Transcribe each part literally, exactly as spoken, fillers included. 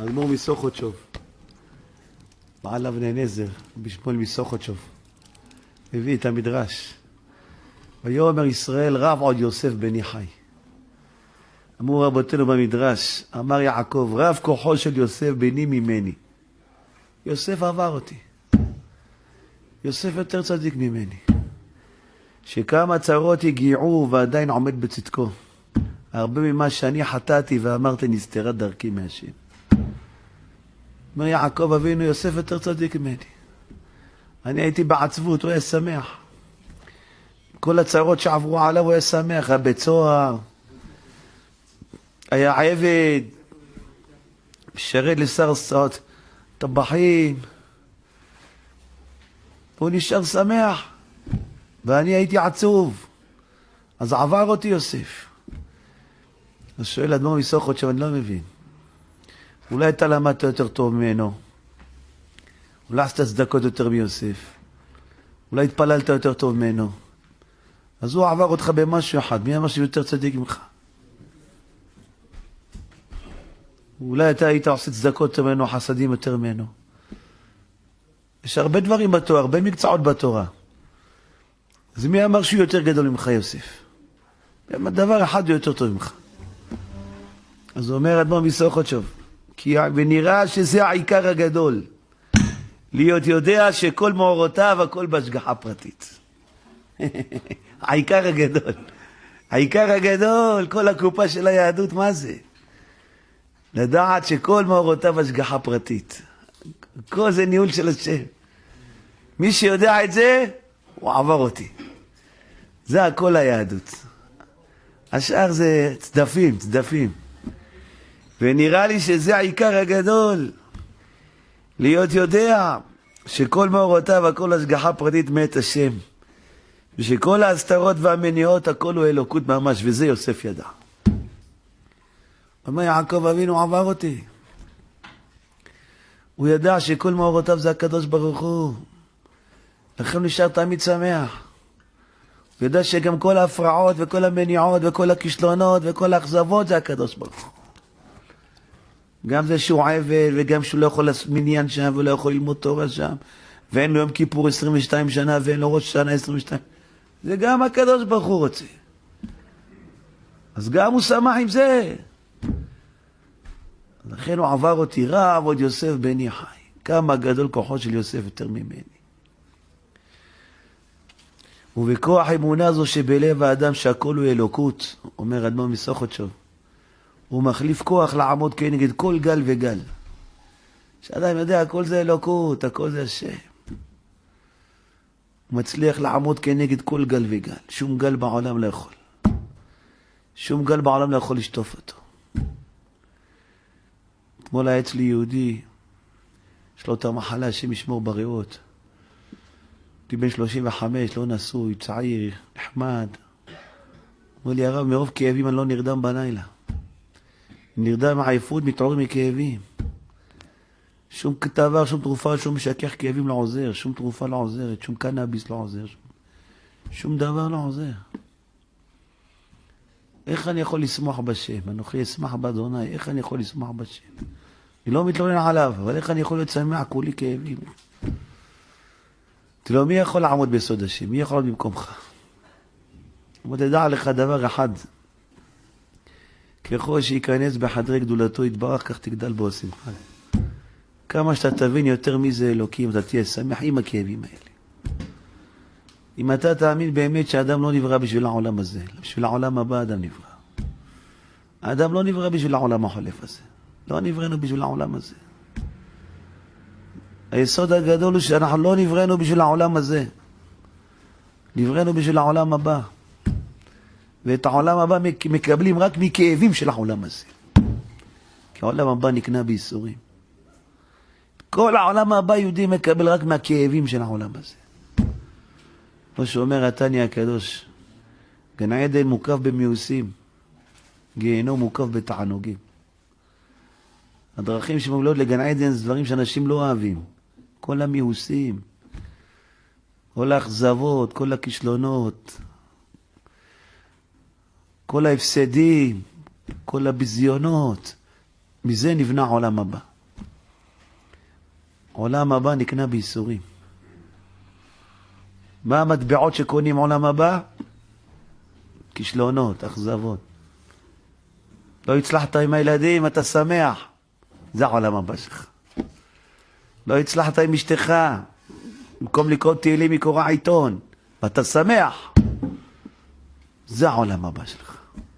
האדמו"ר מסוכותשוב, בעל אבני נזר, בשמואל מסוכותשוב, הביא את המדרש. ויאמר ישראל רב עוד יוסף בני חי. אמרו רבותינו במדרש, אמר יעקב, רב כוחו של יוסף בני ממני. יוסף עבר אותי. יוסף יותר צדיק ממני. שכמה צרות הגיעו ועדיין עומד בצדקו. הרבה ממה שאני חטאתי ואמרתי נסתרה דרכי מהשם. אומר יעקב אבינו, יוסף יותר צדיק ממני. אני הייתי בעצבות, הוא היה שמח. כל הצרות שעברו עליו הוא היה שמח, היה בצוהר, היה עבד, משרת לשר סעות, טבחים. הוא נשאר שמח, ואני הייתי עצוב. אז עבר אותי יוסף. אז שואל אדמו"ר מסוכותשוב, אני לא מבין. אולי אתה למדת יותר טוב ממנו, אולי עשת צדקות יותר מיוסף, אולי התפללת יותר טוב ממנו, אז הוא עבר אותך במשהו אחד. מי אמר שיותר צדיק ממך? אולי אתה היית עושה צדקות יותר ממנו, חסדים יותר ממנו. יש הרבה דברים בתורה, הרבה מקצועות בתורה. אז מי אמר שהוא יותר גדול ממך יוסף? דבר אחד הוא יותר טוב ממך. אז הוא אומר אדמו"ר מסוכותשוב, כי ונראה שזה העיקר הגדול, להיות יודע שכל מאורותיו הכל בהשגחה פרטית. העיקר הגדול, העיקר הגדול, כל הקופה של היהדות, מה זה? לדעת שכל מאורותיו השגחה פרטית. כל זה ניהול של השם. מי שיודע את זה, הוא עבר אותי. זה הכל היהדות. השאר זה צדפים, צדפים. ונראה לי שזה העיקר הגדול, להיות יודע שכל מאורותיו הכל השגחה פרטית מאת השם, ושכל ההסתרות והמניעות הכל הוא אלוקות ממש, וזה יוסף ידע. אומר יעקב אבינו עבר אותי. הוא ידע שכל מאורותיו זה הקדוש ברוך הוא, לכן נשאר תמיד שמח. הוא ידע שגם כל ההפרעות וכל המניעות וכל הכישלונות וכל האכזבות זה הקדוש ברוך הוא. גם זה שהוא עבד, וגם שהוא לא יכול לעשות מניין שם, ולא יכול ללמוד תורה שם, ואין לו יום כיפור עשרים ושתיים שנה, ואין לו ראש שנה עשרים ושתיים. זה גם הקדוש ברוך הוא רוצה. אז גם הוא שמח עם זה. לכן הוא עבר אותי, רב עוד יוסף בני חי. כמה גדול כוחו של יוסף יותר ממני. ובכוח אמונה זו שבלב האדם שהכל הוא אלוקות, אומר אדמו"ר מסוכותשוב, הוא מחליף כוח לעמוד כנגד כל גל וגל. שאדם יודע, הכל זה אלוקות, הכל זה השם. הוא מצליח לעמוד כנגד כל גל וגל. שום גל בעולם לא יכול. שום גל בעולם לא יכול לשטוף אותו. אתמול היה אצלי יהודי, יש לו את המחלה, השם ישמור בריאות. הייתי בן שלושים וחמש, לא נשוי, צעיר, נחמד. אמר לי, הרב, מרוב כאבים אני לא נרדם בלילה. נרדם מעייפות, מתעורר מכאבים. שום דבר, שום תרופה, שום משכך כאבים לא עוזר, שום תרופה לא עוזרת, שום קנאביס לא עוזר, שום, שום דבר לא עוזר. איך אני יכול לשמוח בשם? אנוכי אשמח באדוני, איך אני יכול לשמוח בשם? אני לא מתלונן עליו, אבל איך אני יכול להיות שמח? כולי כאבים. תראו, מי יכול לעמוד בסוד השם? מי יכול לעמוד במקומך? אבל תדע לך דבר אחד, ככל שיכנס בחדרי גדולתו יתברך, כך תגדל בו שמחה. כמה שאתה תבין יותר מי זה אלוקים, אתה תהיה שמח עם הכאבים האלה. אם אתה תאמין באמת שאדם לא נברא בשביל העולם הזה, בשביל העולם הבא אדם נברא. האדם לא נברא בשביל העולם החולף הזה. לא נבראנו בשביל העולם הזה. היסוד הגדול הוא שאנחנו לא נבראנו בשביל העולם הזה. נבראנו בשביל העולם הבא. ואת העולם הבא מקבלים רק מכאבים של העולם הזה. כי העולם הבא נקנה בייסורים. כל העולם הבא יהודי מקבל רק מהכאבים של העולם הזה. כמו שאומר התניא הקדוש, גן עדן מוקף במיוסים, גיהנום מוקף בתענוגים. הדרכים שמובילות לגן עדן זה דברים שאנשים לא אוהבים. כל המיוסים, כל האכזבות, כל הכישלונות, כל ההפסדים, כל הביזיונות, מזה נבנה העולם הבא. עולם הבא נקנה בייסורים. מה המטבעות שקונים עולם הבא? כישלונות, אכזבות. לא הצלחת עם הילדים, אתה שמח. זה העולם הבא שלך. לא הצלחת עם אשתך, במקום לקרוא תהילים מקורא עיתון, ואתה שמח. זה העולם הבא שלך.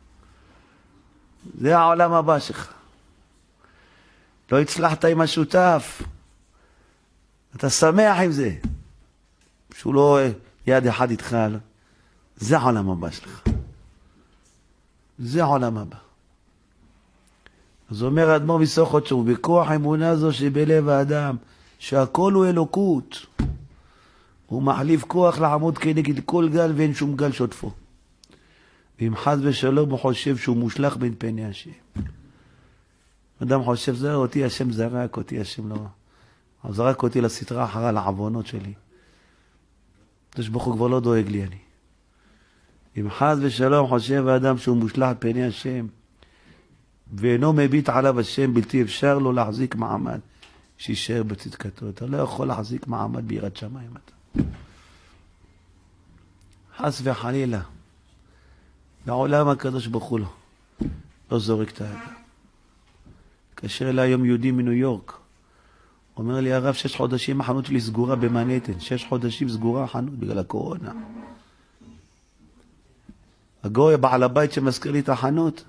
זה העולם הבא שלך. לא הצלחת עם השותף, אתה שמח עם זה. שהוא לא יד אחד איתך. זה העולם הבא שלך. זה העולם הבא. אז אומר האדמו"ר מסוכות, בכוח האמונה זו שבלב האדם, שהכל הוא אלוקות, הוא מחליף כוח לעמוד כנגד כל גל ואין שום גל שוטפו. ואם חס ושלום הוא חושב שהוא מושלך בין פני השם. אדם חושב, זה אותי השם זרק, אותי השם לא. הוא זרק אותי לסתרה אחרה, לעוונות שלי. הקדוש ברוך הוא כבר לא דואג לי אני. אם חס ושלום חושב האדם שהוא מושלך פני השם, ואינו מביט עליו השם, בלתי אפשר לו להחזיק מעמד שישאר בצדקתו. אתה לא יכול להחזיק מעמד ביראת שמיים. אתה חס וחלילה בעולם הקדוש ברוך הוא לא לא זורק את האדם. כאשר אליי היום יהודי מניו יורק, אומר לי הרב, שש חודשים החנות שלי סגורה במנהטן, שש חודשים סגורה החנות בגלל הקורונה. הגוי בעל הבית שמזכיר לי את החנות,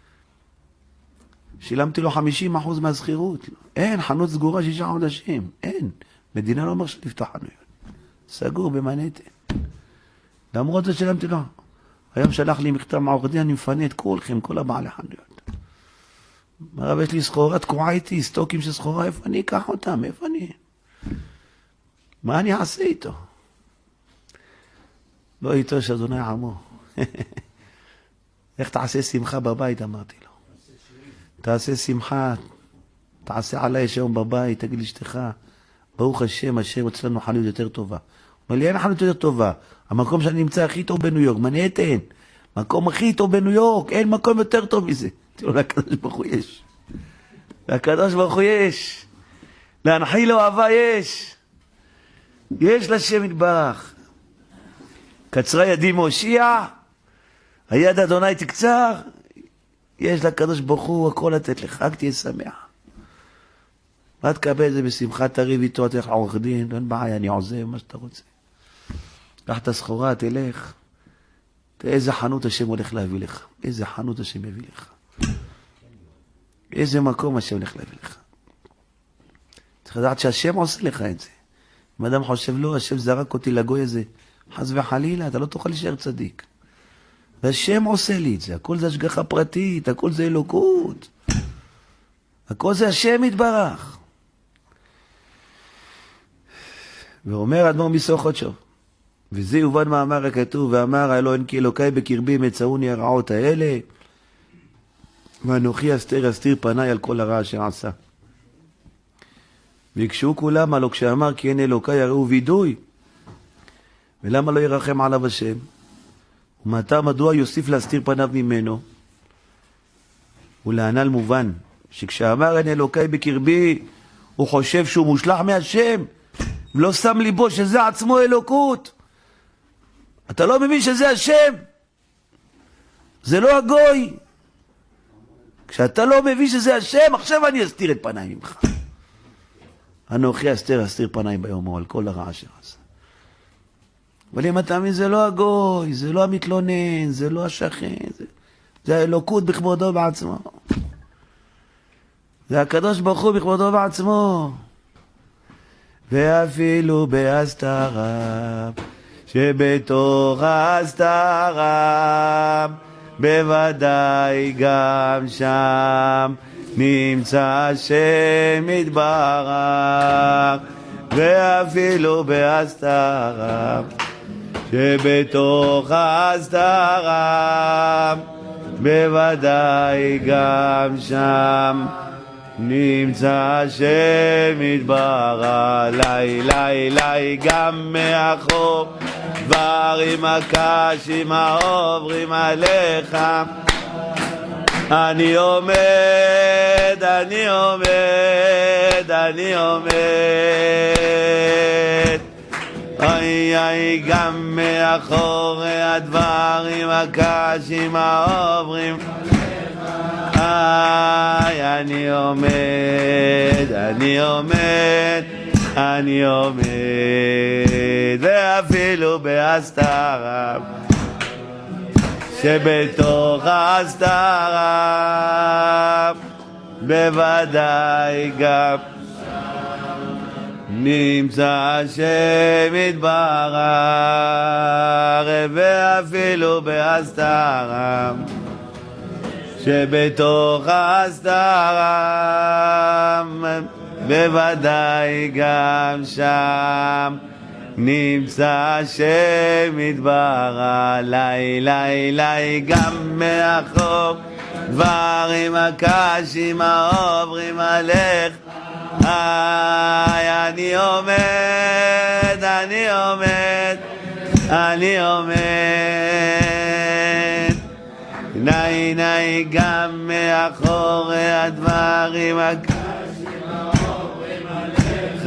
שילמתי לו חמישים אחוז מהזכירות. אין, חנות סגורה שישה חודשים. אין. מדינה לא אומר שלפתח חנויות. סגור במנהטן. למרות זה שילמתי לו. היום שלח לי מכתב מעורך דין, אני מפנה את כולכם, כל הבעלי חנויות. הרב, יש לי סחורה תקועה איתי, סטוקים של סחורה, איפה אני אקח אותם? איפה אני? מה אני אעשה איתו? לא איתו שאדוני עמו. איך תעשה שמחה בבית, אמרתי לו. תעשה שמחה, תעשה עליי שם בבית, תגיד לאשתך, ברוך השם, השם אצלנו חנות יותר טובה. אומר לי, אין חנות יותר טובה. המקום שאני נמצא הכי טוב בניו יורק, מנהטן. מקום הכי טוב בניו יורק, אין מקום יותר טוב מזה. תראו, לקדוש ברוך הוא יש. לקדוש ברוך הוא יש. להנחיל לו אהבה יש. יש לשם יתברך. קצרה ידי מושיע, היד אדוני תקצר. יש לקדוש ברוך הוא הכל לתת לך, רק תהיה שמח. מה תקבל את זה בשמחה, תריב איתו, תלך לעורך דין, אין בעיה, אני עוזב, מה שאתה רוצה. קח את הסחורה, תלך. תראה איזה חנות השם הולך להביא לך. איזה חנות השם יביא לך. איזה מקום השם הולך להביא לך. צריך לדעת שהשם עושה לך את זה. אם אדם חושב, לא, השם זרק אותי לגוי הזה. חס וחלילה, אתה לא תוכל להישאר צדיק. והשם עושה לי את זה. הכל זה השגחה פרטית, הכל זה אלוקות. הכל זה השם יתברך. ואומר אדמו"ר מסוכות שוב, וזה יובן מאמר הכתוב, ואמר האלוהים כי אלוקי בקרבי מצאוני הרעות האלה, ואנוכי אסתר אסתיר פניי על כל הרע אשר עשה. ויקשו כולם הלא כשאמר כי אין אלוקי הראו וידוי, ולמה לא ירחם עליו השם? ומעתה מדוע יוסיף להסתיר פניו ממנו? ולענל מובן שכשאמר אין אלוקי בקרבי, הוא חושב שהוא מושלח מהשם, ולא שם ליבו שזה עצמו אלוקות. אתה לא מבין שזה השם, זה לא הגוי. כשאתה לא מבין שזה השם, עכשיו אני אסתיר את פניי ממך. אנוכי אסתר אסתיר פניי ביומו על כל הרע אשר עשה. אבל אם אתה מבין, זה לא הגוי, זה לא המתלונן, זה לא השכן, זה, זה האלוקות בכבודו בעצמו. זה הקדוש ברוך הוא בכבודו בעצמו. ואפילו בהסתרה, שבתוך ההסתרה, בוודאי גם שם נמצא השם יתברך. ואפילו בהסתרה, שבתוך ההסתרה, בוודאי גם שם נמצא השם יתברך. לי לי לי גם מאחור דברים הקשים העוברים עליך, אני עומד אני עומד, אני עומד. אוי אוי, גם מאחורי הדברים הקשים העוברים. איי, אני עומד, אני עומד, אני עומד, ואפילו בהסתרה, שבתוך ההסתרה, בוודאי גם נמצא השם יתברך, ואפילו בהסתרה, שבתוך ההסתרה, בוודאי גם שם נמצא השם יתברך. לי לי לי, גם מאחור דברים הקשים העוברים עליך. איי, אני עומד, אני עומד, אני עומד. ני ני, גם מאחורי הדברים הקשים העוברים עליך.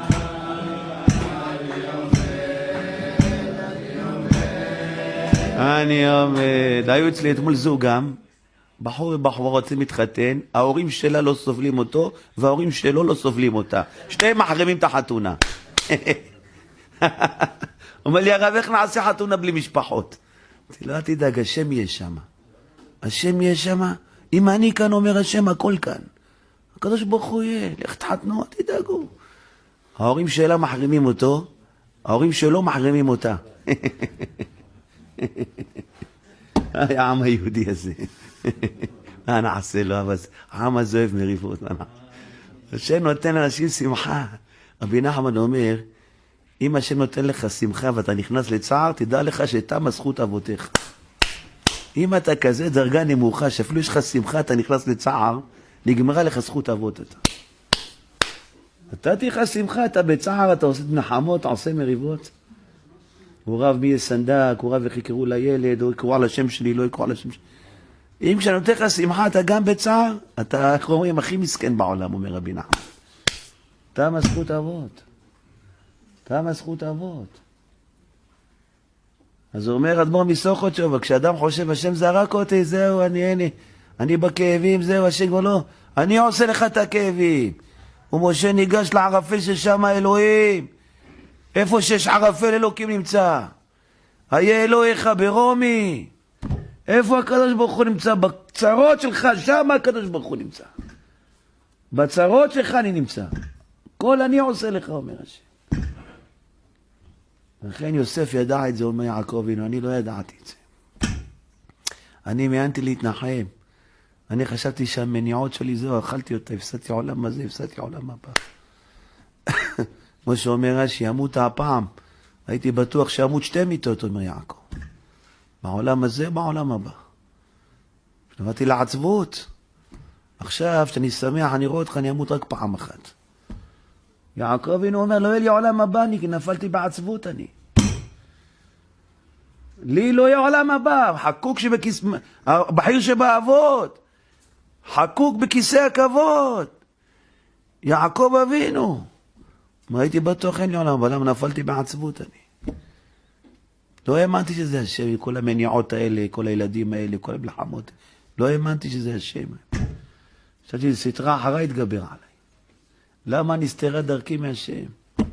אני עומד. היו אצלי אתמול זוג גם, בחור ובחורה רוצים להתחתן, ההורים שלה לא סובלים אותו, וההורים שלו לא סובלים אותה. שניהם מחרימים את החתונה. אומר לי, הרב, איך נעשה חתונה בלי משפחות? אמרתי, לא תדאג, השם יהיה שם. השם יהיה שם. אם אני כאן אומר השם, הכל כאן. הקדוש ברוך הוא יהיה, לך תחתנו, תדאגו. ההורים שלה מחרימים אותו, ההורים שלו מחרימים אותה. העם היהודי הזה. מה נעשה לו? אבל העם הזה אוהב מריבות. השם נותן לאנשים שמחה. רבי נחמן אומר, אם השם נותן לך שמחה ואתה נכנס לצער, תדע לך שתמה זכות אבותיך. אם אתה כזה דרגה נמוכה, שאפילו יש לך שמחה, אתה נכנס לצער, נגמרה לך זכות אבות אתה. אתה תהיה שמחה, אתה בצער, אתה עושה נחמות, אתה עושה מריבות. הוא רב מי יסנדק, הוא רב איך יקראו לילד, או יקראו על השם שלי, לא יקראו על השם שלי. אם כשאני נותן לך שמחה, אתה גם בצער, אתה, איך אומרים, הכי מסכן בעולם, אומר רבי נחמן. תמה זכות אבות. תמה זכות אבות. אז הוא אומר, אדמו"ר מסוכותשוב, כשאדם חושב, השם זרק אותי, זהו, אני, אני, אני בכאבים, זהו, השם כבר לא, אני עושה לך את הכאבים. ומשה ניגש לערפל ששם האלוהים. איפה שיש ערפל אלוקים נמצא. היה אלוהיך ברומי. איפה הקדוש ברוך הוא נמצא? בצרות שלך, שם הקדוש ברוך הוא נמצא. בצרות שלך אני נמצא. כל אני עושה לך, אומר השם. לכן יוסף ידע את זה, אומר יעקב, אני לא ידעתי את זה. אני מיינתי להתנחם. אני חשבתי שהמניעות שלי זהו, אכלתי אותה, הפסדתי עולם הזה, הפסדתי עולם הבא. כמו שאומר רש"י, ימות הפעם. הייתי בטוח שימות שתי מיתות, אומר יעקב. בעולם הזה, בעולם הבא. נבאתי לעצבות. עכשיו, כשאני שמח, אני רואה אותך, אני אמות רק פעם אחת. יעקב אינו אומר, לא יהיה לי עולם הבא, אני נפלתי בעצבות אני. לי לא יהיה עולם הבא, חקוק שבכיס... בחיר שבאבות. חקוק בכיסא הכבוד. יעקב אבינו. מה הייתי בטוח אין לי עולם, אבל למה נפלתי בעצבות אני? לא האמנתי שזה השם, כל המניעות האלה, כל הילדים האלה, כל המלחמות. לא האמנתי שזה השם. חשבתי, סתרה אחרי התגבר עליי. למה נסתרה דרכי מהשם?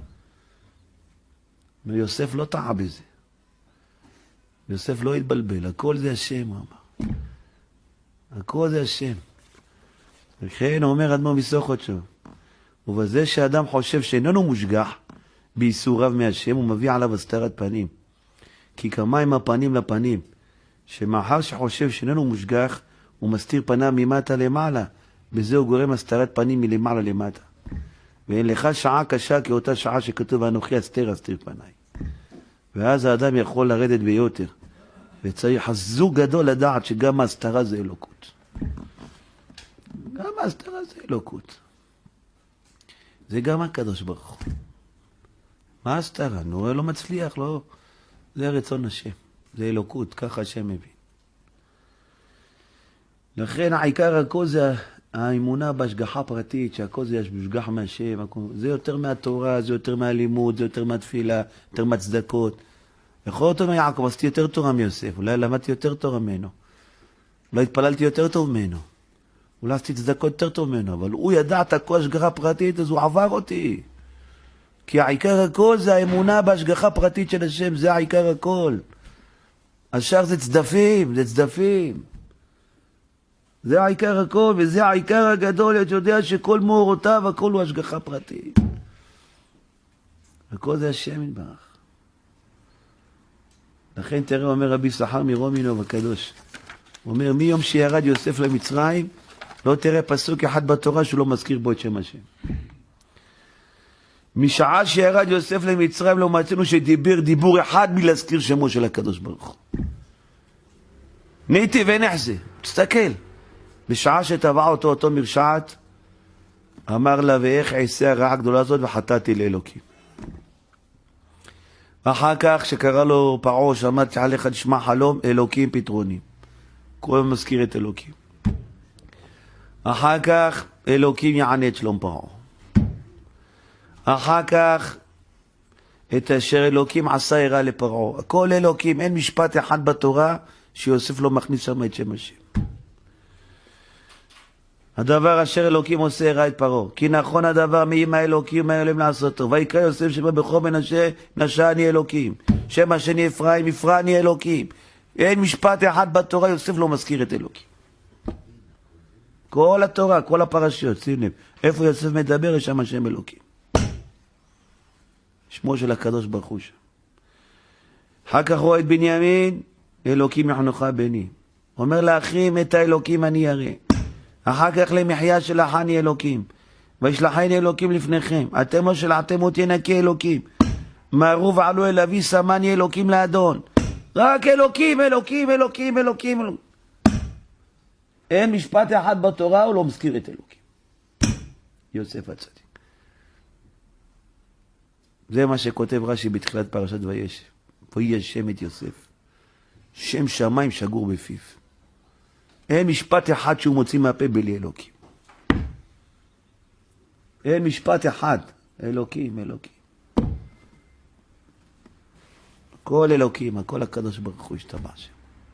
ויוסף לא טעה בזה. יוסף לא התבלבל, הכל זה השם, הוא אמר. הכל זה השם. וכן הוא אומר אדמו"ר מסוכותשוב, ובזה שאדם חושב שאיננו מושגח בייסוריו מהשם, הוא מביא עליו הסתרת פנים. כי כמים הפנים לפנים, שמאחר שחושב שאיננו מושגח, הוא מסתיר פניו ממטה למעלה, בזה הוא גורם הסתרת פנים מלמעלה למטה. ואין לך שעה קשה כאותה שעה שכתוב אנוכי אסתר אסתיר פניי. ואז האדם יכול לרדת ביותר, וצריך הזוג גדול לדעת שגם ההסתרה זה אלוקות. גם ההסתרה זה אלוקות. זה גם הקדוש ברוך הוא. מה ההסתרה? נו, לא מצליח, לא. זה רצון השם. זה אלוקות, ככה השם מבין. לכן העיקר הכל זה האמונה בהשגחה פרטית, שהכל זה ישגח מהשם, זה יותר מהתורה, זה יותר מהלימוד, זה יותר מהתפילה, יותר מהצדקות. יכול אותו מיעקב, עשיתי יותר תורה מיוסף, אולי למדתי יותר תורה ממנו, אולי התפללתי יותר טוב ממנו, אולי עשיתי צדקות יותר טוב ממנו, אבל הוא ידע את הכל השגחה פרטית, אז הוא עבר אותי. כי העיקר הכל זה האמונה בהשגחה פרטית של השם, זה העיקר הכל. השאר זה צדפים, זה צדפים. זה העיקר הכל, וזה העיקר הגדול, אתה יודע שכל מאורותיו, הכל הוא השגחה פרטית. הכל זה השם יתברך. לכן תראה, אומר רבי סחר מרומינוב הקדוש, הוא אומר, מיום שירד יוסף למצרים, לא תראה פסוק אחד בתורה שהוא לא מזכיר בו את שם השם. משעה שירד יוסף למצרים לא מצאנו שדיבר דיבור אחד מלהזכיר שמו של הקדוש ברוך הוא. ניתי ונחזה, תסתכל. בשעה שטבע אותו אותו מרשעת, אמר לה, ואיך אעשה הרעה הגדולה הזאת וחטאתי לאלוקים. אחר כך שקרא לו פרעה, שמעתי עליך תשמע חלום, אלוקים פתרונים. כל מזכיר את אלוקים. אחר כך אלוקים יענה את שלום פרעה. אחר כך את אשר אלוקים עשה יראה לפרעה. הכל אלוקים, אין משפט אחד בתורה שיוסף לא מכניס שם את שם השם. הדבר אשר אלוקים עושה יראה את פרעה. כי נכון הדבר מאם האלוקים האלוהים לעשותו. ויקרא יוסף שבא בכל מנשה, נשה אני אלוקים. שם השני אפרים, אפרה אני אלוקים. אין משפט אחד בתורה, יוסף לא מזכיר את אלוקים. כל התורה, כל הפרשיות, שים לב. איפה יוסף מדבר, יש שם השם אלוקים. שמו של הקדוש ברוך הוא שם. אחר כך רואה את בנימין, אלוקים יחנוך בני. אומר לאחים, את האלוקים אני ירא. אחר כך למחיה שלחני אלוקים. וישלחני אלוקים לפניכם. אתם לא שלחתם אותי נקי אלוקים. מהרו ועלו אל אבי שמני אלוקים לאדון. רק אלוקים, אלוקים, אלוקים, אלוקים. אלוקים. אין משפט אחד בתורה, הוא לא מזכיר את אלוקים. יוסף הצדיק. זה מה שכותב רש"י בתחילת פרשת וישב. ויהי השם את יוסף. שם שמיים שגור בפיו. אין משפט אחד שהוא מוציא מהפה בלי אלוקים. אין משפט אחד. אלוקים, אלוקים. כל אלוקים, הכל הקדוש ברוך הוא השתבח שם.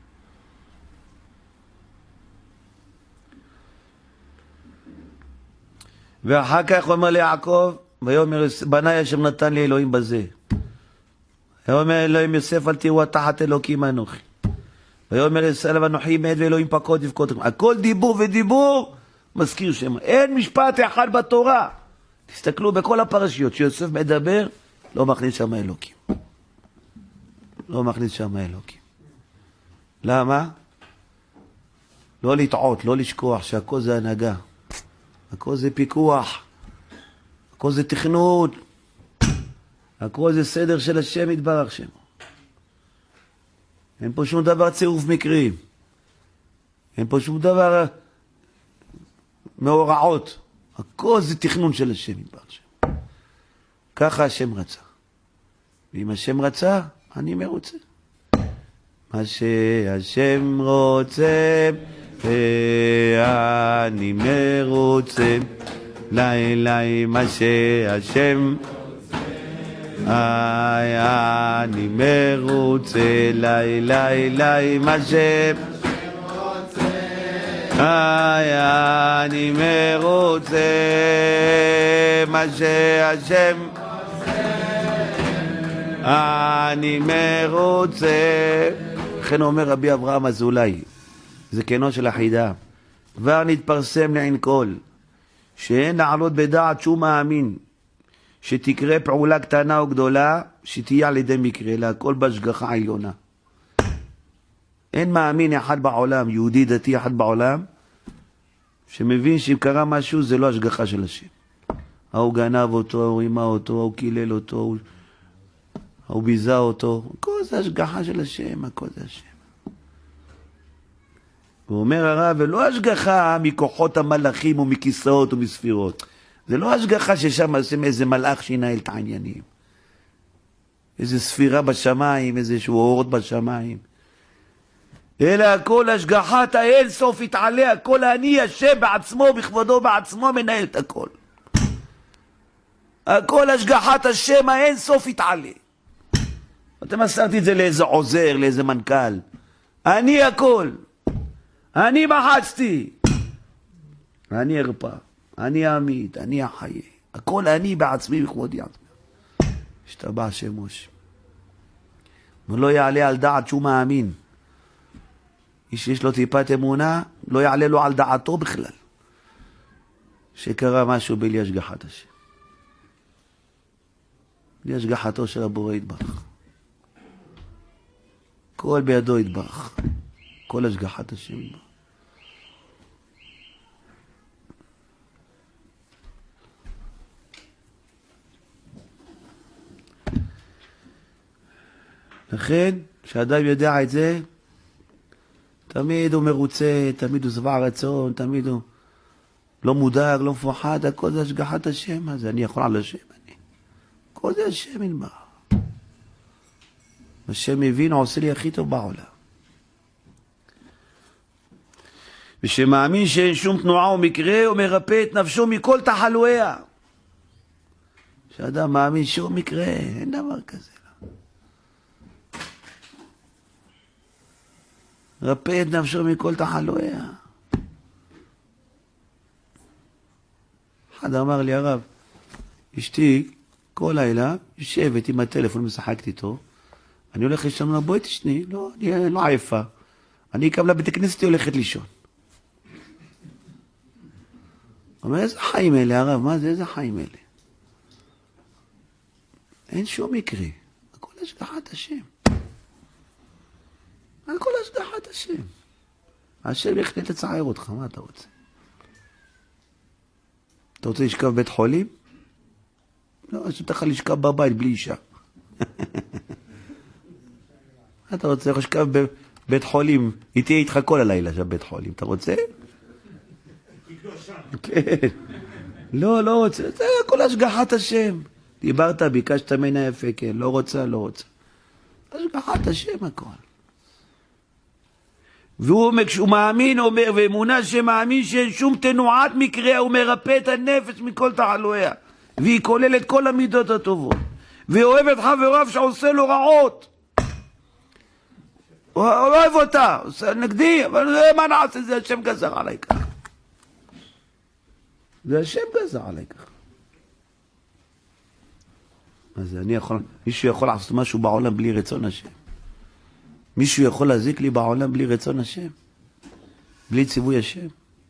ואחר כך אומר ליעקב, ויאמר בניי אשר נתן לי אלוהים בזה. ויאמר אלוהים יוסף אל תראו תחת אלוקים אנוכי. ויאמר ישראל אנוכי מת ואלוהים פקוד יפקוד. הכל דיבור ודיבור מזכיר שם. אין משפט אחד בתורה. תסתכלו בכל הפרשיות שיוסף מדבר, לא מכניס שם אלוקים. לא מכניס שם אלוקים. למה? לא לטעות, לא לשכוח שהכל זה הנהגה. הכל זה פיקוח. הכל זה תכנות. הכל זה סדר של השם יתברך שמו. אין פה שום דבר צירוף מקרים. אין פה שום דבר מאורעות. הכל זה תכנון של השם יתברך שמו. ככה השם רצה. ואם השם רצה, אני מרוצה. מה שהשם רוצה, ואני מרוצה. לילה מה שהשם איי אני מרוצה. לילה לילה מה שהשם איי אני מרוצה. מה שהשם אני מרוצה. לכן אומר רבי אברהם אזולאי, זקנו של החידה, כבר נתפרסם לעין כל שאין לעלות בדעת שום מאמין שתקרה פעולה קטנה או גדולה שתהיה על ידי מקרה, אלא הכל בהשגחה עליונה. אין מאמין אחד בעולם, יהודי דתי אחד בעולם, שמבין שאם קרה משהו זה לא השגחה של השם. הוא גנב אותו, הוא רימה אותו, הוא קילל אותו, הוא ביזה אותו. הכל זה השגחה של השם, הכל זה השם. הוא אומר הרב, ולא השגחה מכוחות המלאכים ומכיסאות ומספירות. זה לא השגחה ששם עושים איזה מלאך שינהל את העניינים. איזה ספירה בשמיים, איזשהו אורות בשמיים. אלא הכל השגחת האין סוף יתעלה, הכל אני השם בעצמו, בכבודו בעצמו מנהל את הכל. הכל השגחת השם האין סוף יתעלה. אתם מסרתי את זה לאיזה עוזר, לאיזה מנכ"ל. אני הכל. אני מחצתי. אני ארפא. אני אמיד. אני החיה. הכל אני בעצמי בכבודי עצמי. השתבח שמוש. ולא יעלה על דעת שהוא מאמין. איש יש לו טיפת אמונה, לא יעלה לו על דעתו בכלל. שקרה משהו בלי השגחת השם. בלי השגחתו של הבורא יתברך. כל בידו יתברך. כל השגחת השם יתברך. לכן, כשאדם יודע את זה, תמיד הוא מרוצה, תמיד הוא שבע רצון, תמיד הוא לא מודאג, לא מפוחד, הכל זה השגחת השם, אז אני יכול על השם, אני. כל זה השם ילמר. השם מבין, הוא עושה לי הכי טוב בעולם. ושמאמין שאין שום תנועה או מקרה, הוא מרפא את נפשו מכל תחלואיה. שאדם מאמין שום מקרה, אין דבר כזה. רפא את נפשו מכל תחלואיה. אחד אמר לי, הרב, אשתי כל לילה יושבת עם הטלפון, משחקת איתו, אני הולך לישון, בואי תשני, לא, אני לא עייפה. אני קם לבית הכנסת, היא הולכת לישון. אומר, איזה חיים אלה, הרב, מה זה, איזה חיים אלה? אין שום מקרה, הכל השגחת השם. הכל השגחת השם. השם יחליט לצער אותך, מה אתה רוצה? אתה רוצה לשכב בבית חולים? לא, אז אתה יכול לשכב בבית בלי אישה. אתה רוצה לשכב בבית חולים, היא תהיה איתך כל הלילה שם בבית חולים, אתה רוצה? כן. לא, לא רוצה, זה הכל השגחת השם. דיברת, ביקשת ממנה יפה, כן, לא רוצה, לא רוצה. השגחת השם הכל. והוא כשהוא מאמין, אומר, ואמונה שמאמין שאין שום תנועת מקרה, הוא מרפא את הנפש מכל תחלואיה, והיא כוללת כל המידות הטובות, ואוהב את חבריו שעושה לו רעות. הוא אוהב אותה, עושה נגדי, אבל מה נעשה, זה השם גזר עליי ככה. זה השם גזר עליי ככה. אז אני יכול, מישהו יכול לעשות משהו בעולם בלי רצון השם? מישהו יכול להזיק לי בעולם בלי רצון השם? בלי ציווי השם?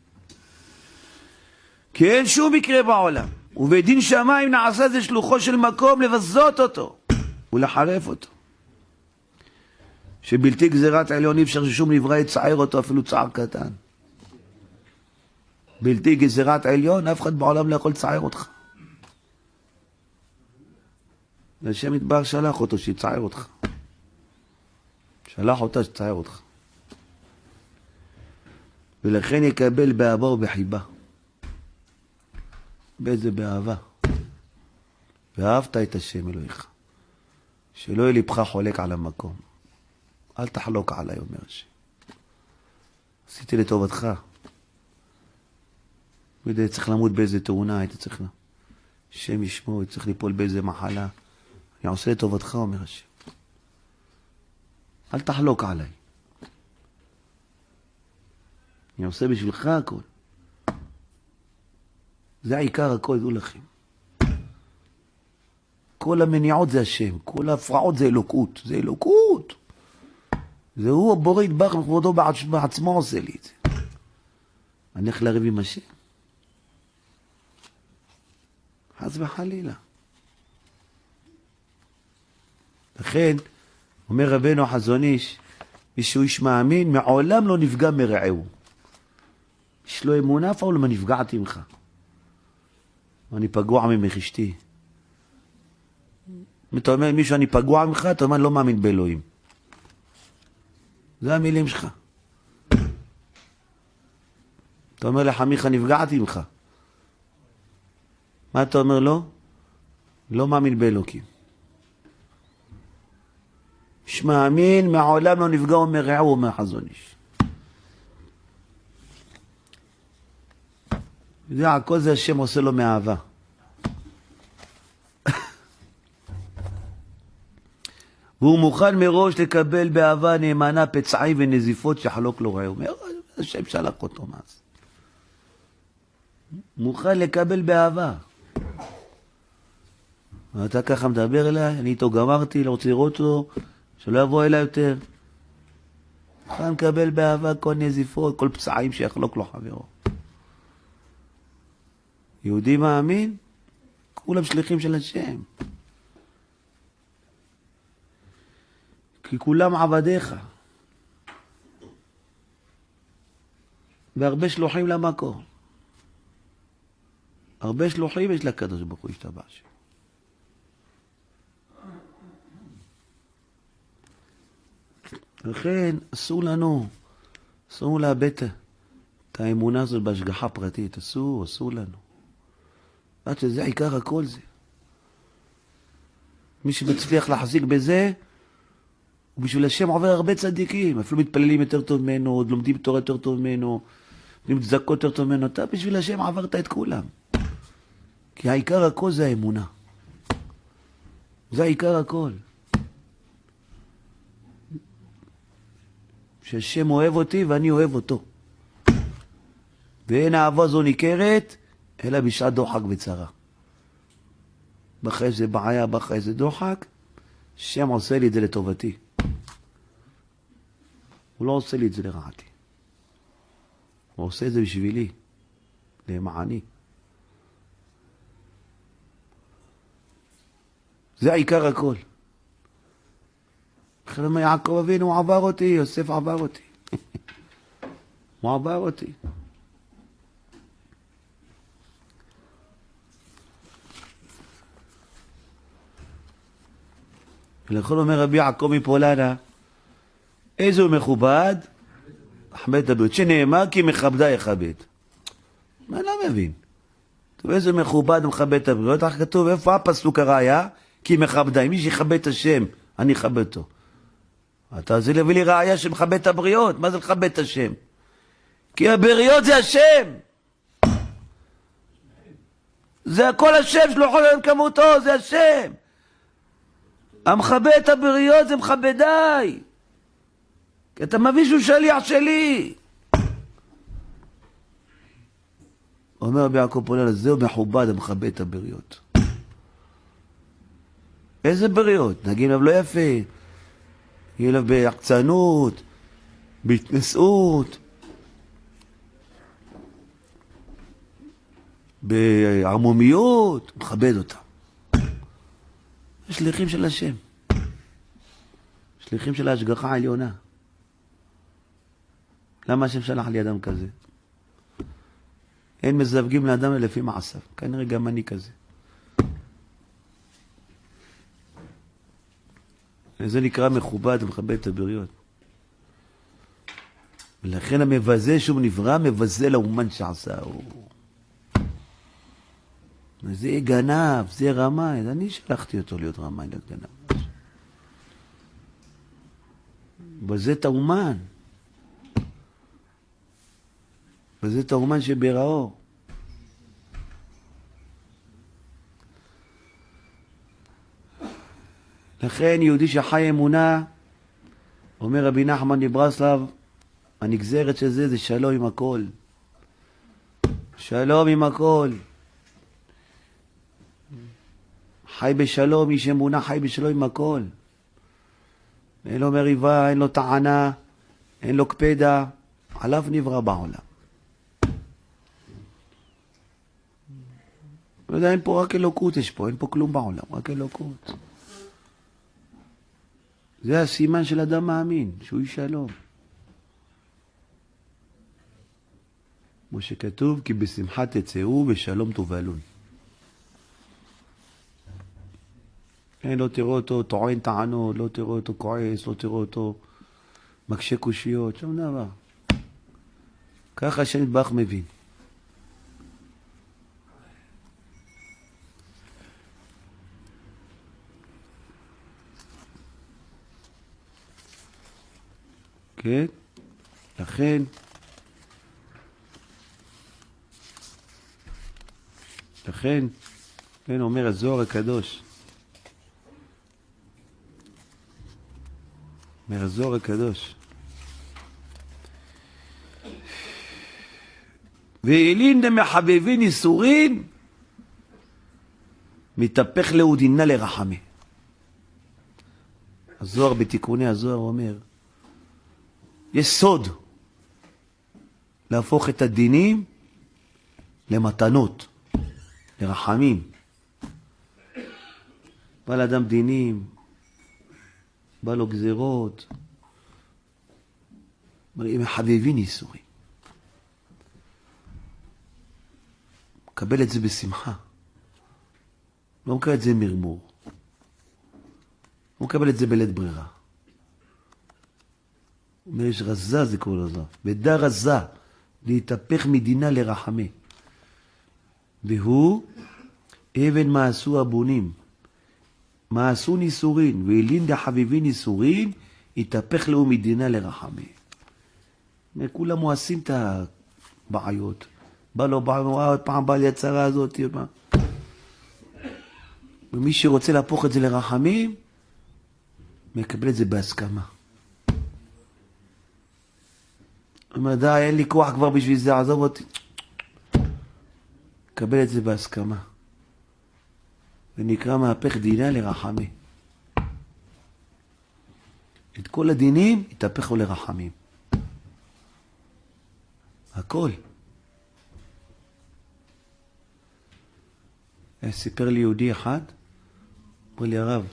כי אין שום מקרה בעולם. ובדין שמיים נעשה זה שלוחו של מקום לבזות אותו ולחרף אותו. שבלתי גזירת עליון אי אפשר ששום נברא יצער אותו אפילו צער קטן. בלתי גזירת עליון אף אחד בעולם לא יכול לצער אותך. והשם יתברך שלח אותו שיצער אותך. שלח אותה שתצער אותך. ולכן יקבל באהבה ובחיבה. באיזה באהבה. ואהבת את השם אלוהיך. שלא יהיה לבך חולק על המקום. אל תחלוק עליי, אומר השם. עשיתי לטובתך. וידע, צריך למות באיזה תאונה, היית צריך לה. השם ישמור, היית צריך ליפול באיזה מחלה. אני עושה לטובתך, אומר השם. אל תחלוק עליי. אני עושה בשבילך הכל. זה העיקר הכל, דעו לכם. כל המניעות זה השם, כל ההפרעות זה אלוקות, זה אלוקות. זה הוא הבורא יתברך בכבודו בעצמו עושה לי את זה. אני הולך לריב עם השם. חס וחלילה. לכן, אומר רבנו החזון איש, מישהו איש מאמין, מעולם לא נפגע מרעהו. יש לו אמונה, אף פעם לא נפגעתי ממך. אני פגוע ממך אשתי. אתה אומר מישהו, אני פגוע ממך, אתה אומר, לא מאמין באלוהים. זה המילים שלך. אתה אומר לחמיך, נפגעתי ממך. מה אתה אומר לו? לא מאמין באלוקים. איש מאמין מעולם לא נפגע ומרעהו, אומר חזון איש. זה הכל זה השם עושה לו מאהבה. והוא מוכן מראש לקבל באהבה נאמנה פצעים ונזיפות שחלוק לו רעהו. השם שלח אותו מאז. מוכן לקבל באהבה. ואתה ככה מדבר אליי, אני איתו גמרתי, לא רוצה לראות אותו, שלא יבוא אליי יותר. מוכן לקבל באהבה כל נזיפות, כל פצעים שיחלוק לו חברו. יהודי מאמין, כולם שליחים של השם. כי כולם עבדיך. והרבה שלוחים למקום. הרבה שלוחים יש לקדוש ברוך הוא ישתבח. לכן אסור לנו, אסור לאבד את האמונה הזאת בהשגחה פרטית. אסור, אסור לנו. עד שזה עיקר הכל זה. מי שמצליח להחזיק בזה, ובשביל השם עובר הרבה צדיקים, אפילו מתפללים יותר טוב ממנו, עוד לומדים תורה יותר טוב ממנו, לומדים צדקות יותר טוב ממנו, אתה בשביל השם עברת את כולם. כי העיקר הכל זה האמונה. זה העיקר הכל. שהשם אוהב אותי ואני אוהב אותו. ואין אהבה זו ניכרת, אלא בשעת דוחק וצרה. בחי זה בעיה, בחי זה דוחק, השם עושה לי את זה לטובתי. הוא לא עושה לי את זה לרעתי. הוא עושה את זה בשבילי, למעני. זה העיקר הכל. אחרי מה יעקב אבינו, הוא עבר אותי, יוסף עבר אותי. הוא עבר אותי. ולכל אומר רבי יעקב מפולנה, איזה הוא מכובד? מכבד את הבריות. שנאמר כי מכבדה יכבד. מה לא מבין? טוב, איזה מכובד מכבד את הבריות? איך כתוב, איפה הפסוק הראיה? כי מכבדה. אם מי שיכבד את השם, אני אכבד אותו. אתה זה להביא לי ראיה שמכבד את הבריות. מה זה לכבד את השם? כי הבריות זה השם. זה הכל השם שלא יכול להיות כמותו, זה השם. המכבד את הבריות זה מכבדיי. כי אתה מביא שהוא שליח שלי. אומר רבי יעקב פולנה, זהו מכובד המכבד את הבריות. איזה בריות? נגיד לב לא יפה. יהיה לב ביחצנות, בהתנשאות, בערמומיות, מכבד אותה. שליחים של השם. שליחים של ההשגחה העליונה. למה השם שלח לי אדם כזה? אין מזווגים לאדם לפי מעשיו. כנראה גם אני כזה. זה נקרא מכובד ומכבד את הבריות. ולכן המבזה שהוא נברא, מבזה לאומן שעשה. זה גנב, זה רמאי. אני שלחתי אותו להיות רמאי, להיות גנב. וזה את האומן. וזה את האומן שבראו. לכן יהודי שחי אמונה, אומר רבי נחמן מברסלב, הנגזרת של זה זה שלום עם הכל. שלום עם הכל. חי בשלום, איש אמונה חי בשלום עם הכל. אין לו מריבה, אין לו טענה, אין לו קפדה, עליו נברא בעולם. לא יודע, אין פה רק אלוקות, יש פה, אין פה כלום בעולם, רק אלוקות. זה הסימן של אדם מאמין, שהוא איש שלום. כמו שכתוב, כי בשמחה תצאו בשלום תובלון. אין, לא תראו אותו טוען טענות, לא תראו אותו כועס, לא תראו אותו מקשה קושיות, שום דבר. ככה השם יתברך מבין. כן? לכן, לכן, כן, אומר הזוהר הקדוש. אומר הזוהר הקדוש. ואילין דמחבבין איסורין, מתהפך להודינה לרחמי. הזוהר בתיקוני הזוהר אומר, יש סוד להפוך את הדינים למתנות, לרחמים. בא לאדם דינים, בא לו גזירות, הם מחבבין איסורים. מקבל את זה בשמחה. לא מקבל את זה מרמור. לא מקבל את זה בלית ברירה. הוא אומר, יש רזה זה כל הזו. ודע רזה, להתהפך מדינה לרחמי. והוא אבן מעשו הבונים. מעשו ניסורין, ואילין דחביבין ניסורין, התהפך לו מדינה לרחמי. כולם מואסים את הבעיות. בא לו בעיות, פעם בא לי הצרה הזאת. ומי שרוצה להפוך את זה לרחמים, מקבל את זה בהסכמה. הוא אומר, די, אין לי כוח כבר בשביל זה, עזוב אותי. מקבל את זה בהסכמה. ונקרא מהפך דינה לרחמי. את כל הדינים התהפכו לרחמים. הכל. סיפר לי יהודי אחד, אמר לי הרב,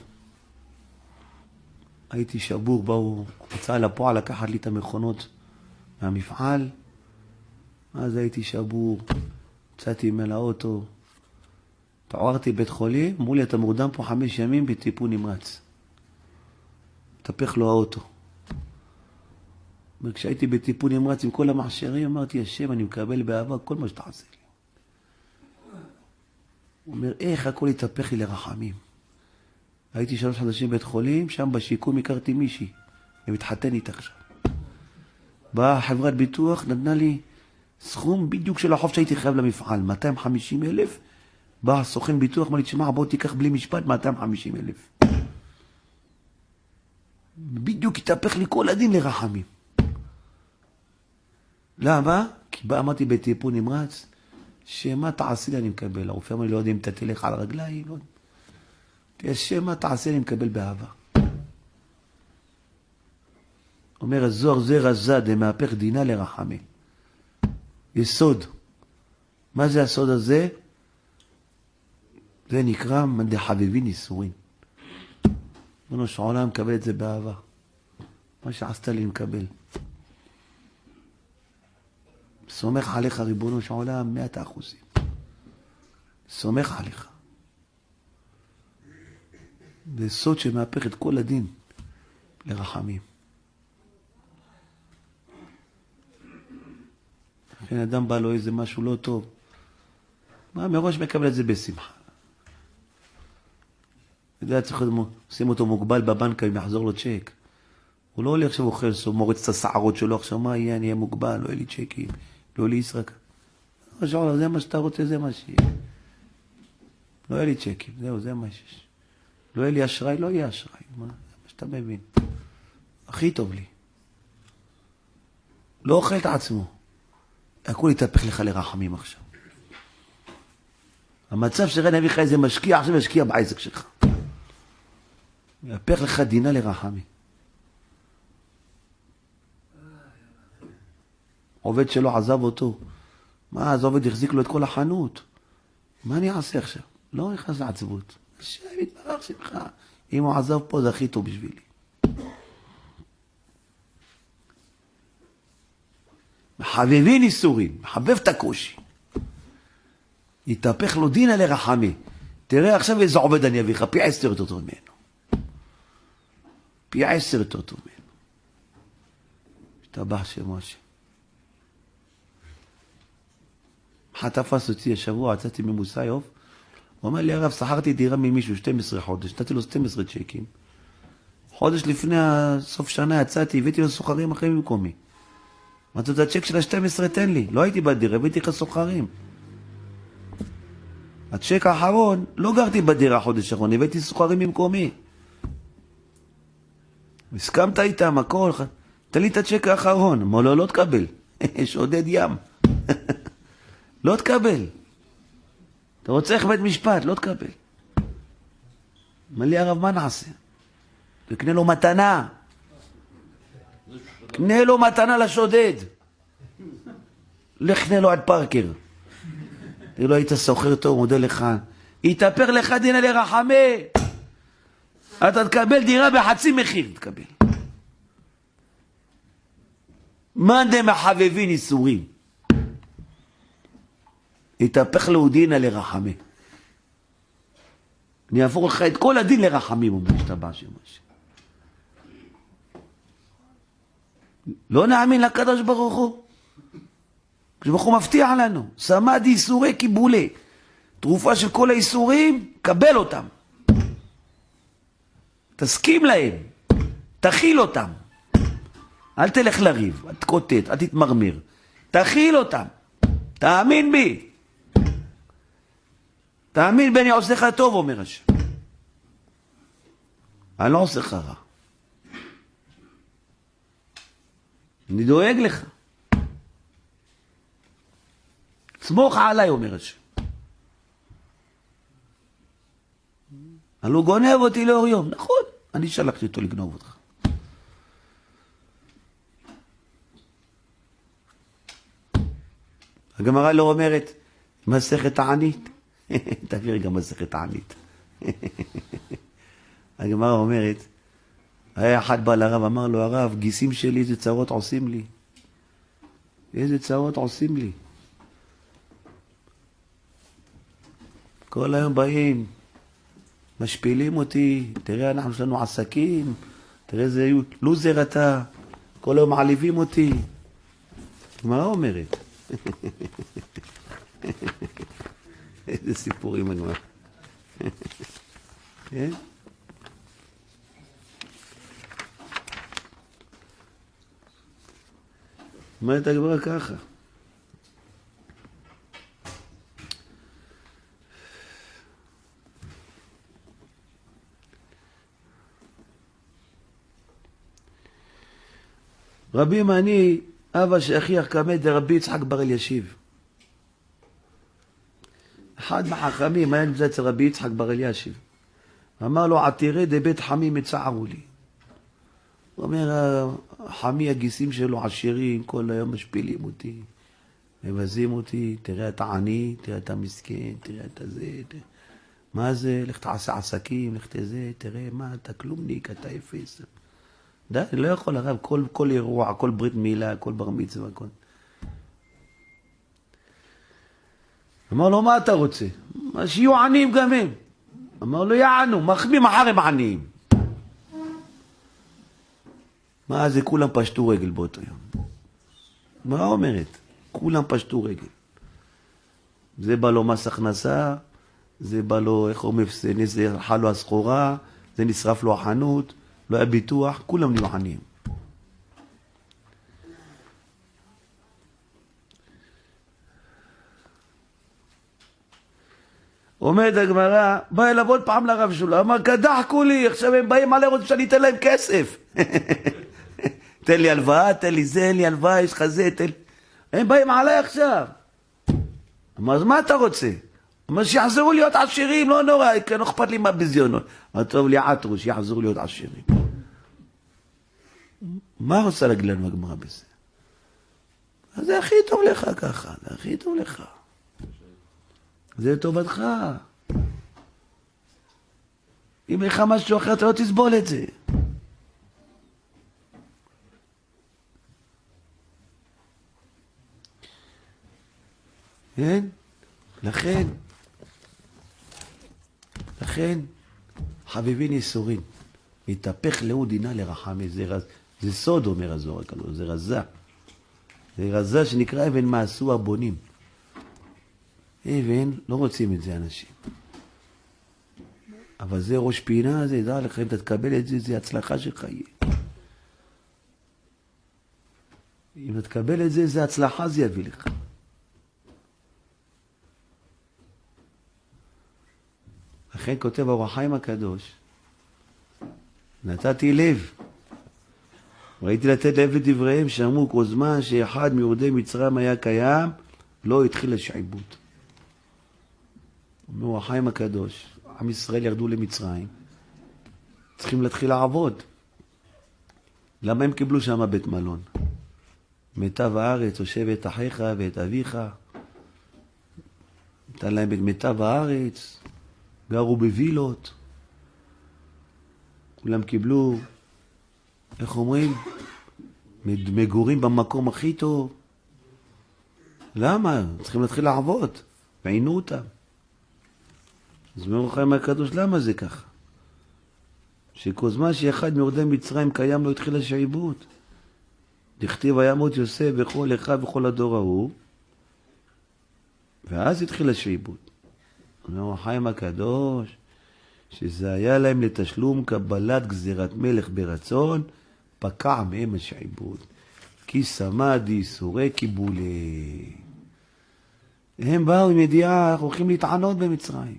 הייתי שבור, באו, הוצאה לפועל לקחת לי את המכונות מהמפעל, אז הייתי שבור, יצאתי ממנה האוטו, תעוררתי בית חולים, אמרו לי, אתה מורדם פה חמש ימים בטיפול נמרץ. תהפך לו האוטו. וכשהייתי בטיפול נמרץ עם כל המכשירים, אמרתי, השם, אני מקבל באהבה כל מה שתעשה לי. הוא אומר, איך הכל התהפך לי לרחמים. הייתי שלוש חודשים בבית חולים, שם בשיקום הכרתי מישהי, ומתחתן איתה עכשיו. באה חברת ביטוח, נתנה לי סכום בדיוק של החוב שהייתי חייב למפעל, מאתיים וחמישים אלף. בא סוכן ביטוח, אמר לי, תשמע, בוא תיקח בלי משפט מאתיים וחמישים אלף. בדיוק התהפך לי כל הדין לרחמים. למה? כי בא, אמרתי בטיפול נמרץ, שמה תעשי לי אני מקבל. הרופא אמר לי, לא יודע אם אתה תלך על הרגליים, לא יודע. שמה תעשי לי אני מקבל באהבה. אומר הזוהר, זה רזה, דמהפך דינה לרחמי. יסוד. מה זה הסוד הזה? זה נקרא דחביבין איסורין. בנו שעולם מקבל את זה באהבה. מה שעשת לי מקבל. סומך עליך ריבונו של עולם מאת האחוזים. סומך עליך. זה סוד שמהפך את כל הדין לרחמים. לכן אדם בא לו איזה משהו לא טוב. מה, מראש מקבל את זה בשמחה. יודע, צריך לשים אותו מוגבל בבנק אם יחזור לו צ'ק. הוא לא הולך עכשיו אוכל, מורץ את השערות שלו, עכשיו מה יהיה, אני אהיה מוגבל, לא יהיה לי צ'קים, לא יהיה לי ישרק. זה מה שאתה רוצה, זה מה שיהיה. לא יהיה לי צ'קים, זהו, זה מה שיש. לא יהיה לי אשראי, לא יהיה אשראי. מה, מה שאתה מבין. הכי טוב לי. לא אוכל את עצמו. הכל יתהפך לך לרחמים עכשיו. המצב שרן הביא לך איזה משקיע, עכשיו משקיע בעסק שלך. יהפך לך דינה לרחמים. עובד שלו עזב אותו. מה, אז עובד החזיק לו את כל החנות. מה אני אעשה עכשיו? לא נכנס לעצבות. השם יתברך שלך. אם הוא עזב פה, זה הכי טוב בשבילי. מחבבין איסורים, מחבב את הקושי. יתהפך לו דינה לרחמי. תראה עכשיו איזה עובד אני אביא לך, פי עשר יותר טוב ממנו. פי עשר יותר טוב ממנו. שתבח שמו השם. אחד תפס אותי השבוע, יצאתי ממוסיוב, הוא אומר לי, הרב, שכרתי דירה ממישהו שתים עשרה חודש, נתתי לו שתים עשרה צ'קים. חודש לפני סוף שנה יצאתי, הבאתי לו סוחרים אחרים במקומי. אמרתי, את הצ'ק של ה-שתים עשרה תן לי. לא הייתי בדירה, הבאתי לך סוחרים. הצ'ק האחרון, לא גרתי בדירה חודש האחרון, הבאתי סוחרים במקומי. הסכמת איתם, הכל. תן לי את הצ'ק האחרון. אמר לו, לא תקבל. שודד ים. לא תקבל. אתה רוצה איך בית משפט, לא תקבל. אמר לי הרב, מה נעשה? תקנה לו מתנה. קנה לו מתנה לשודד. לך קנה לו עד פארקר. תראי לו, היית סוחר טוב, מודה לך. יתאפר לך דינה לרחמה. אתה תקבל דירה בחצי מחיר, תקבל. מה דה מחבבין איסורים? יתהפך לו דינה לרחמה. אני אעבור לך את כל הדין לרחמים, אומר שתבע שם השם. לא נאמין לקדוש ברוך הוא. כשברוך הוא מבטיח לנו, סמד איסורי קיבולה. תרופה של כל האיסורים, קבל אותם. תסכים להם. תכיל אותם. אל תלך לריב, אל תקוטט, אל תתמרמר. תכיל אותם. תאמין בי. תאמין בי, אני עושה לך טוב, אומר השם. אני לא עושה לך רע. אני דואג לך. סמוך עליי, אומר השם. אבל הוא גונב אותי לאור יום. נכון, אני שלחתי אותו לגנוב אותך. הגמרא לא אומרת, מסכת הענית. תעביר גם מסכת הענית. הגמרא אומרת, היה אחד בא לרב, אמר לו, הרב, גיסים שלי, איזה צרות עושים לי. איזה צרות עושים לי. כל היום באים, משפילים אותי, תראה, אנחנו יש לנו עסקים, תראה איזה לוזר אתה, כל היום מעליבים אותי. מה אומרת? איזה סיפורים הגמרא. כן? אומרת הגמרא ככה. רבי מני, אבא שאחיח כמת דרבי יצחק בר אלישיב. אחד מהחכמים היה נמצא אצל רבי יצחק בר אלישיב. אמר לו, עתירי דבית חמי מצערו לי. הוא אומר, חמי הגיסים שלו עשירים, כל היום משפילים אותי, מבזים אותי, תראה את העני, תראה את המסכן, תראה את הזה. תראה. מה זה? לך תעשה עסקים, לך תזה, תראה מה, אתה כלומניק, אתה אפס. די, אני לא יכול, הרב, כל, כל אירוע, כל ברית מילה, כל בר מצווה, כל... אמר לו, מה אתה רוצה? שיהיו עניים גם הם. אמר לו, יענו, מחמים אחר הם עניים. מה זה? כולם פשטו רגל באותו יום. מה אומרת? כולם פשטו רגל. זה בא לו מס הכנסה, זה בא לו, איך אומרים, זה הלכה לו הסחורה, זה נשרף לו החנות, לא היה ביטוח, כולם נהיו עניים. עומד הגמרא, בא אליו עוד פעם לרב שלו, אמר, קדחקו לי, עכשיו הם באים עלי, רוצים שאני אתן להם כסף. תן לי הלוואה, תן לי זה, תן לי הלוואה, יש לך זה, תן לי... הם באים עלי עכשיו. אמר, אז מה אתה רוצה? אמר, שיחזרו להיות עשירים, לא נורא, כי לא אכפת לי מה בזיונות. אמר, טוב לי עטרו, שיחזרו להיות עשירים. מה רוצה להגיד לנו הגמרא בזה? אז זה הכי טוב לך ככה, זה הכי טוב לך. זה טובתך. אם לך משהו אחר, אתה לא תסבול את זה. כן? לכן, לכן, חביבין יסורים, מתהפך לאו דינה לרחמי, זה, רז, זה סוד, אומר הזוהר הקדוש, זה רזה. זה רזה שנקרא אבן מעשו הבונים. אבן, לא רוצים את זה אנשים. אבל זה ראש פינה, זה ידע לך, אם אתה תקבל את זה, זה הצלחה שלך יהיה. אם אתה תקבל את זה, זה הצלחה, זה יביא לך. לכן כותב אור החיים הקדוש, נתתי לב. ראיתי לתת לב לדבריהם שאמרו, כל זמן שאחד מיורדי מצרים היה קיים, לא התחיל השעבוד. אומר אור החיים הקדוש, עם ישראל ירדו למצרים, צריכים להתחיל לעבוד. למה הם קיבלו שם בית מלון? מיטב הארץ, יושב את אחיך ואת אביך, נתן להם את מיטב הארץ, גרו בווילות, כולם קיבלו, איך אומרים? מגורים במקום הכי טוב. למה? צריכים להתחיל לעבוד, ועינו אותם. אז אומר החיים הקדוש, למה זה ככה? שכל זמן שאחד מיורדי מצרים קיים לא התחיל השעבוד. דכתיב וימות יוסף וכל אחיו וכל הדור ההוא, ואז התחיל השעבוד. אומר החיים הקדוש, שזה היה להם לתשלום קבלת גזירת מלך ברצון, פקע מהם השעבוד. כי סמד ייסורי קיבולי. הם באו עם ידיעה, אנחנו הולכים להתענות במצרים.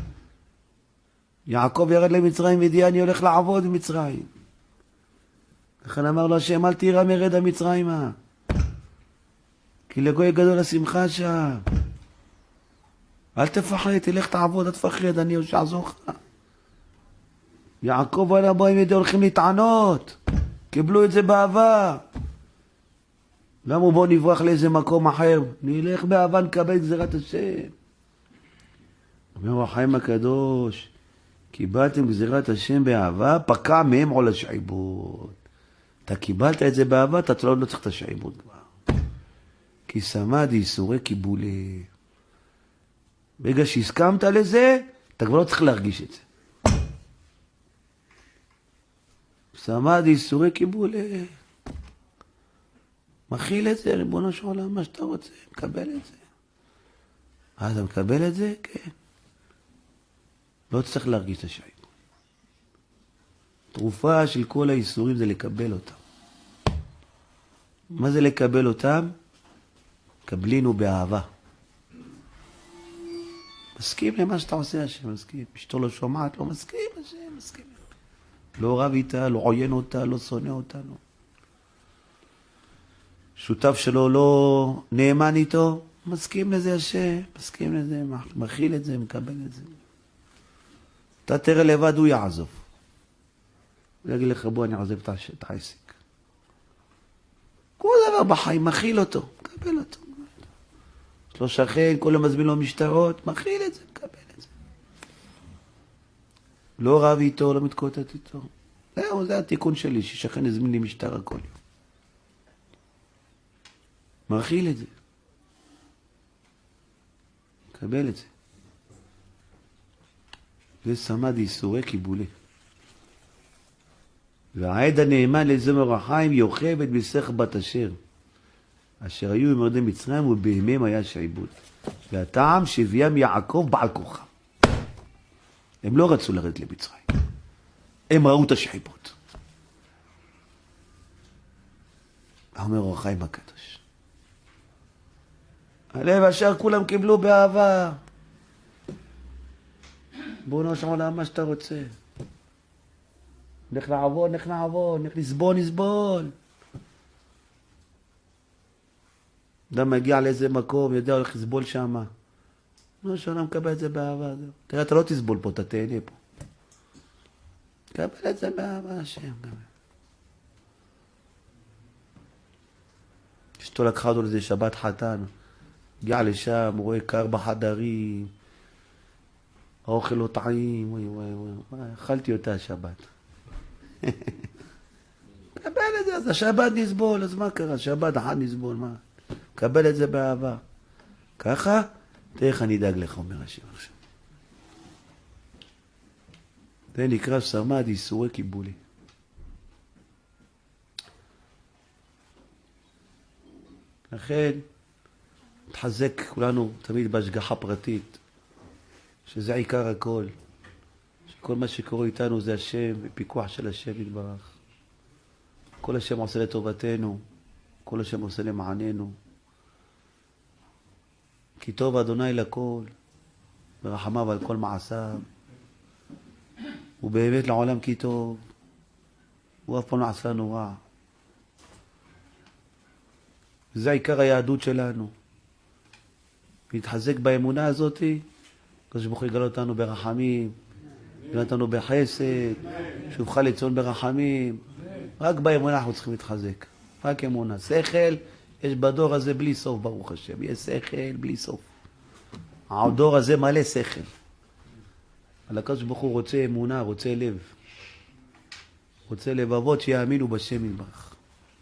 יעקב ירד למצרים וידיעה, אני הולך לעבוד במצרים. לכן אמר לו השם, אל תירא מרד המצרימה, כי לגוי גדול השמחה שם. אל תפחד, תלך תעבוד, אל תפחד, אני אעזור לך. יעקב היה בו עם ידיעה, הולכים להתענות. קיבלו את זה באהבה. למה בוא נברח לאיזה מקום אחר? נלך באהבה, נקבל גזירת השם. אומר החיים הקדוש, קיבלתם גזירת השם באהבה, פקע מהם עול השעבוד. אתה קיבלת את זה באהבה, אתה לא, לא צריך את השעבוד כבר. כי סמד ייסורי קיבולי. ברגע שהסכמת לזה, אתה כבר לא צריך להרגיש את זה. סמד ייסורי קיבולי. מכיל את זה, ריבונו של עולם, מה שאתה רוצה, מקבל את זה. אז אתה מקבל את זה? כן. לא צריך להרגיש את השעבוד. תרופה של כל האיסורים זה לקבל אותם. מה זה לקבל אותם? קבלינו באהבה. מסכים למה שאתה עושה, השם, מסכים. אשתו לא שומעת, לא מסכים, השם, מסכים. לא רב איתה, לא עוין אותה, לא שונא אותנו. שותף שלו לא נאמן איתו, מסכים לזה השם, מסכים לזה, מכיל את זה, מקבל את זה. אתה תראה לבד, הוא יעזוב. הוא יגיד לך, בוא אני עוזב את העסק. כל דבר בחיים, מכיל אותו, מקבל אותו. יש לו שכן, כל המזמין לו משטרות, מכיל את זה, מקבל את זה. לא רב איתו, לא מתקוטט איתו. זהו, זה התיקון שלי, ששכן הזמין לי משטרה כל יום. מכיל את זה. מקבל את זה. זה סמד ייסורי קיבולי. והעד הנאמן לזמר החיים יוכב את מסך בת אשר, אשר היו במרדי מצרים ובהמם היה שעבוד. והטעם שהביאם יעקב בעל כוחם. הם לא רצו לרדת למצרים. הם ראו את השעבוד. אומר אור החיים הקדוש. הלב אשר כולם קיבלו באהבה. בוא נושא עולם מה שאתה רוצה. נלך לעבוד, נלך לעבוד, נלך לסבול, נסבול. אדם מגיע לאיזה מקום, יודע, הולך לסבול שם. לא שעולם מקבל את זה באהבה. תראה, אתה לא תסבול פה, אתה תהנה פה. קבל את זה באהבה, השם. אשתו לקחה אותו לזה שבת חתן. הגיע לשם, רואה קר בחדרים. האוכל לא טעים, וואי וואי וואי. אכלתי אותה השבת. קבל את זה, אז השבת נסבול, אז מה קרה? שבת אחת נסבול, מה? קבל את זה באהבה. ככה, תראה איך אני אדאג לך, אומר השם עכשיו. זה נקרא סמד ייסורי קיבולי. לכן, תחזק כולנו תמיד בהשגחה פרטית, שזה עיקר הכל. כל מה שקורה איתנו זה השם, ופיקוח של השם יתברך. כל השם עושה לטובתנו, כל השם עושה למעננו. כי טוב אדוני לכל, ורחמיו על כל מעשיו. ובאמת לעולם כי טוב, הוא אף פעם לא עשה לנו רע. וזה עיקר היהדות שלנו. להתחזק באמונה הזאת, הקדוש ברוך הוא יגאל אותנו ברחמים, יגאל אותנו בחסד, שובך לציון ברחמים. רק באמונה אנחנו צריכים להתחזק. רק אמונה. שכל, יש בדור הזה בלי סוף, ברוך השם. יש שכל בלי סוף. הדור הזה מלא שכל. אבל הקדוש ברוך הוא רוצה אמונה, רוצה לב. רוצה לבבות שיאמינו בשם יתברך.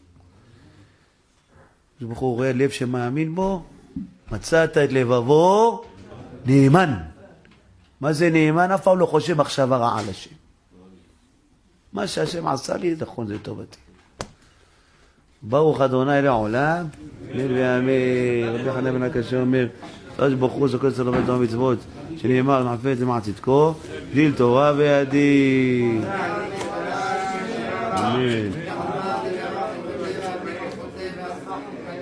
הקדוש ברוך הוא רואה לב שמאמין בו, מצאת את לבבו נאמן. מה זה נאמן? אף פעם לא חושב מחשבה רעה על השם. מה שהשם עשה לי, נכון, זה טובתי. ברוך אדוני לעולם, אמן ואמן. רבי חנן בן עקשיא אומר, הקדוש ברוך הוא זוכה אצל לומד תורה ומצוות, שנאמר נעשה את זה למען צדקו, גיל תורה וידין. אמן.